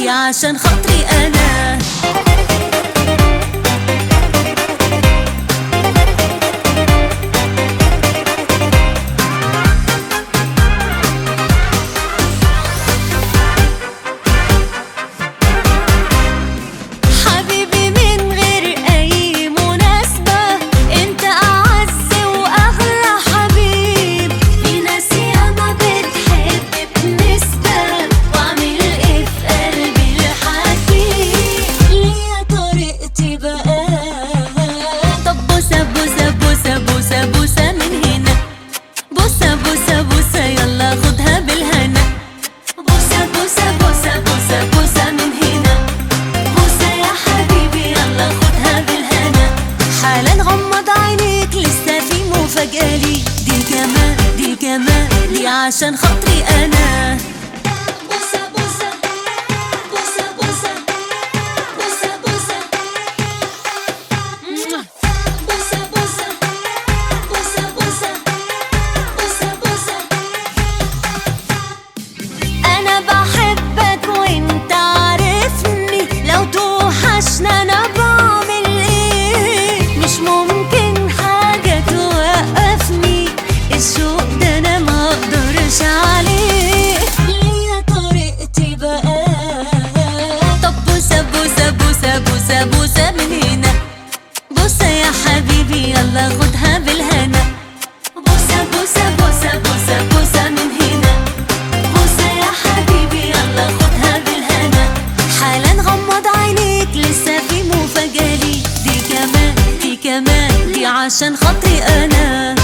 دي عشان خاطري انا. دي عشان خاطري انا. بوسة بوسة بوسة بوسة بوسة بوسة بوسة بوسة بوسة بوسة بوسة بوسة. انا بحبك وانت عارفني، لو توحشني انا بعمل ايه؟ مش ممكن حاجة توقفني، الشوق ده انا ما اقدرش عليه، ليا طريقتي بقى. طب بوسة بوسة بوسة بوسة بوسة من هنا، بوسة يا حبيبي يلا خدها بالهنا. بوسة بوسة بوسة بوسة بوسة من هنا، بوسة يا حبيبي يلا خدها بالهنا. حالا غمض عينيك لسه في مفاجأة لي، دي كمان دي كمان دي عشان خاطري انا.